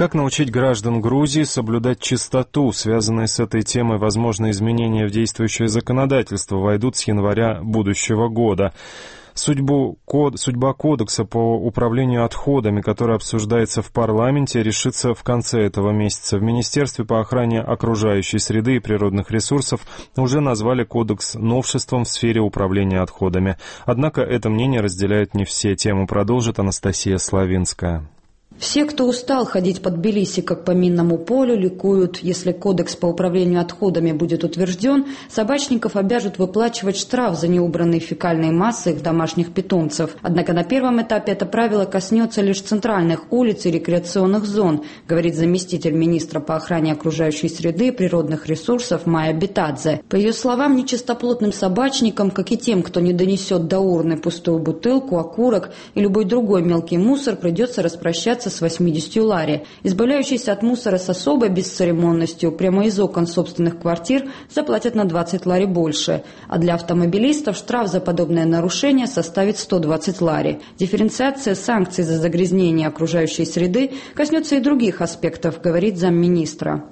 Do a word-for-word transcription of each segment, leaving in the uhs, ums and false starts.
Как научить граждан Грузии соблюдать чистоту? Связанные с этой темой возможные изменения в действующее законодательство войдут с января будущего года. Судьбу, код, судьба кодекса по управлению отходами, который обсуждается в парламенте, решится в конце этого месяца. В Министерстве по охране окружающей среды и природных ресурсов уже назвали кодекс новшеством в сфере управления отходами. Однако это мнение разделяют не все. Тему продолжит Анастасия Славинская. Все, кто устал ходить по Тбилиси как по минному полю, ликуют. Если кодекс по управлению отходами будет утвержден, собачников обяжут выплачивать штраф за неубранные фекальные массы их домашних питомцев. Однако на первом этапе это правило коснется лишь центральных улиц и рекреационных зон, говорит заместитель министра по охране окружающей среды и природных ресурсов Майя Битадзе. По ее словам, нечистоплотным собачникам, как и тем, кто не донесет до урны пустую бутылку, окурок и любой другой мелкий мусор, придется распрощаться с восьмидесятью лари. Избавляющиеся от мусора с особой бесцеремонностью прямо из окон собственных квартир заплатят на двадцать лари больше, а для автомобилистов штраф за подобное нарушение составит сто двадцать лари. Дифференциация санкций за загрязнение окружающей среды коснется и других аспектов, говорит замминистра.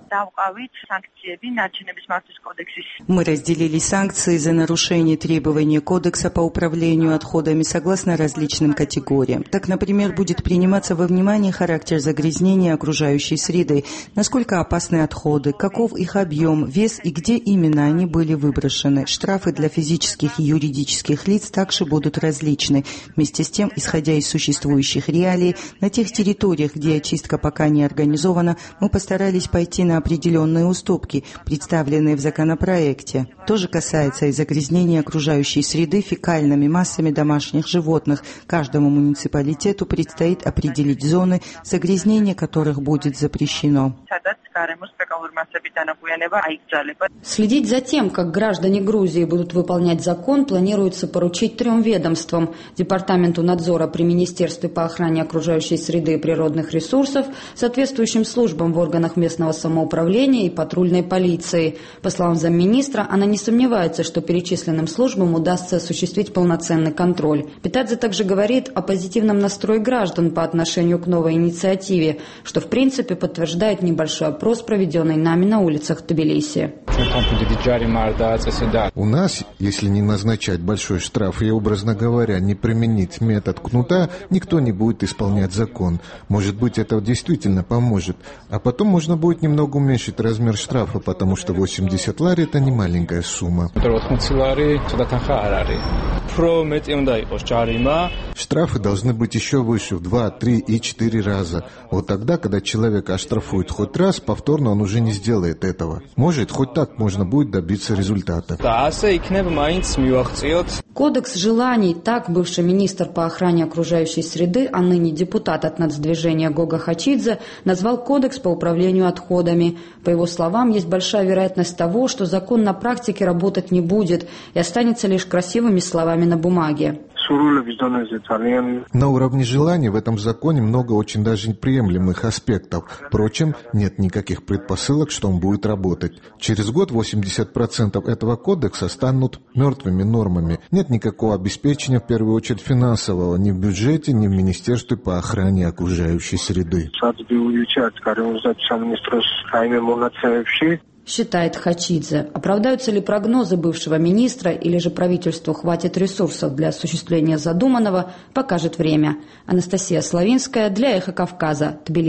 Мы разделили санкции за нарушение требований кодекса по управлению отходами согласно различным категориям. Так, например, будет приниматься во внимание характер загрязнения окружающей среды, насколько опасны отходы, каков их объем, вес и где именно они были выброшены. Штрафы для физических и юридических лиц также будут различны. Вместе с тем, исходя из существующих реалий, на тех территориях, где очистка пока не организована, мы постарались пойти на определенные уступки, представленные в законопроекте. То же касается и загрязнения окружающей среды фекальными массами домашних животных. Каждому муниципалитету предстоит определить зоны, загрязнение которых будет запрещено. Следить за тем, как граждане Грузии будут выполнять закон, планируется поручить трем ведомствам: Департаменту надзора при Министерстве по охране окружающей среды и природных ресурсов, соответствующим службам в органах местного самоуправления и патрульной полиции. По словам замминистра, она не сомневается, что перечисленным службам удастся осуществить полноценный контроль. Битадзе также говорит о позитивном настрое граждан по отношению к новой инициативе, что в принципе подтверждает небольшой опрос, проведенный нами на улицах Тбилиси. У нас, если не назначать большой штраф и, образно говоря, не применить метод кнута, никто не будет исполнять закон. Может быть, это действительно поможет. А потом можно будет немного уменьшить размер штрафа, потому что восемьдесят лари – это не маленькая сумма. Штрафы должны быть еще выше, в два, три и четыре раза. Вот тогда, когда человека оштрафуют хоть раз, повторно он уже не сделает этого. Может, хоть так можно будет добиться результата. Кодекс желаний, так бывший министр по охране окружающей среды, а ныне депутат от нацдвижения Гога Хачидзе, назвал кодекс по управлению отходами. По его словам, есть большая вероятность того, что закон на практике работать не будет и останется лишь красивыми словами на бумаге. На уровне желаний в этом законе много очень даже неприемлемых аспектов. Впрочем, нет никаких предпосылок, что он будет работать. Через год восемьдесят процентов этого кодекса станут мертвыми нормами. Нет никакого обеспечения, в первую очередь финансового, ни в бюджете, ни в Министерстве по охране окружающей среды. Считает Хачидзе. Оправдаются ли прогнозы бывшего министра или же правительству хватит ресурсов для осуществления задуманного, покажет время. Анастасия Славинская для Эхо Кавказа. Тбилиси.